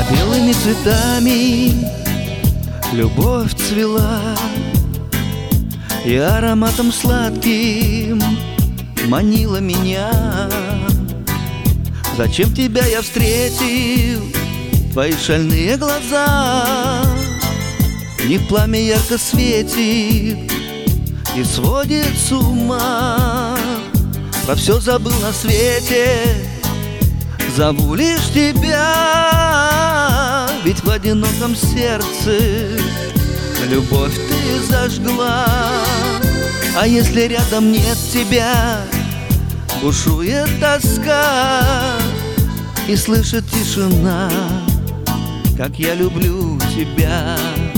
белыми цветами любовь цвела, и ароматом сладким манила меня. Зачем тебя я встретил, твои шальные глаза? В них пламя ярко светит и сводит с ума. Про все забыл на свете, зову лишь тебя. Ведь в одиноком сердце любовь ты зажгла. А если рядом нет тебя, бушует тоска, и слышит тишина, как я люблю тебя.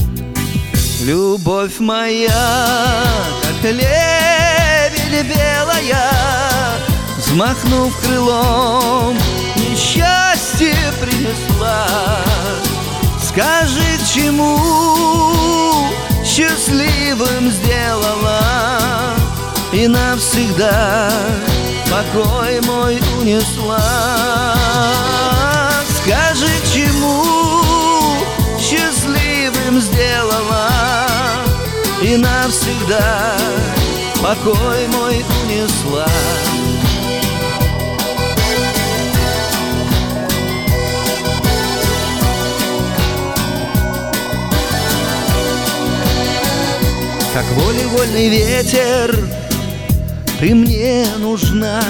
Любовь моя, как лебедь белая, взмахнув крылом, несчастье принесла. Скажи, к чему счастливым сделала, и навсегда покой мой унесла. Скажи, к чему счастливым сделала, и навсегда покой мой унесла. Как волей-вольный ветер ты мне нужна,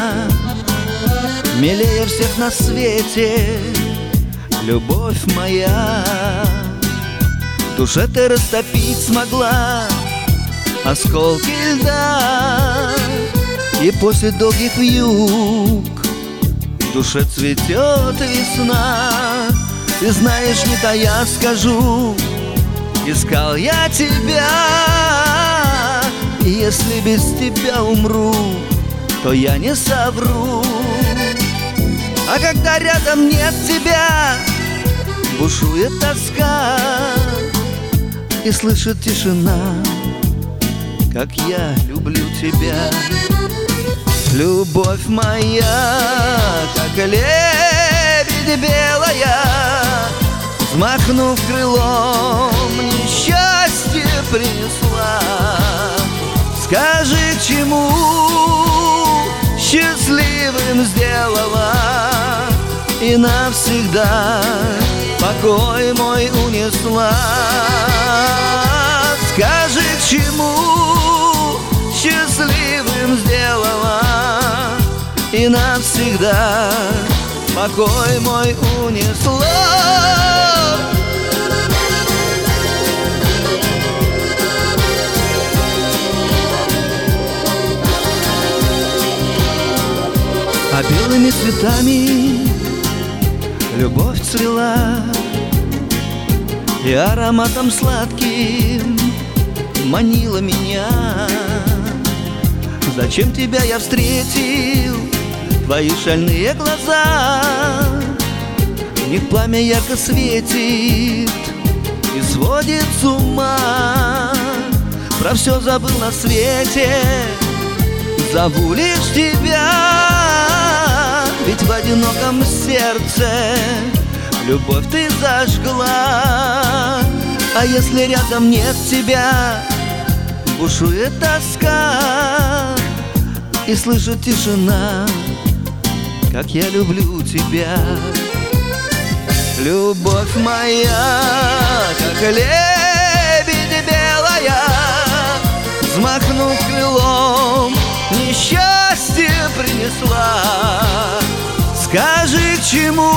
милее всех на свете, любовь моя. В душе ты растопить смогла осколки льда, и после долгих вьюг в душе цветет весна. Ты знаешь, не тая скажу, искал я тебя, и если без тебя умру, то я не совру. А когда рядом нет тебя, бушует тоска, и слышит тишина, как я люблю тебя. Любовь моя, как лебедь белая, взмахнув крылом, несчастье принесла. Скажи, к чему счастливым сделала, и навсегда покой мой унесла. Скажи, к чему счастливым сделала, и навсегда покой мой унесла. А белыми цветами любовь цвела, и ароматом сладким манила меня. Зачем тебя я встретил, твои шальные глаза? В них пламя ярко светит и сводит с ума. Про все забыл на свете, зову лишь тебя. Ведь в одиноком сердце любовь ты зажгла. А если рядом нет тебя, бушует тоска, и слышит тишина, как я люблю тебя. Любовь моя, как лебедь белая, взмахнув крылом, несчастье принесла. Скажи, к чему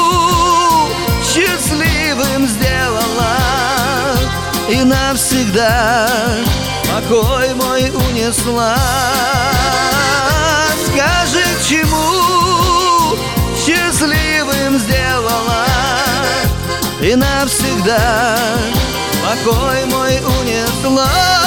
счастливым сделала, и навсегда покой мой унесла. Скажи, к чему счастливым сделала, и навсегда покой мой унесла.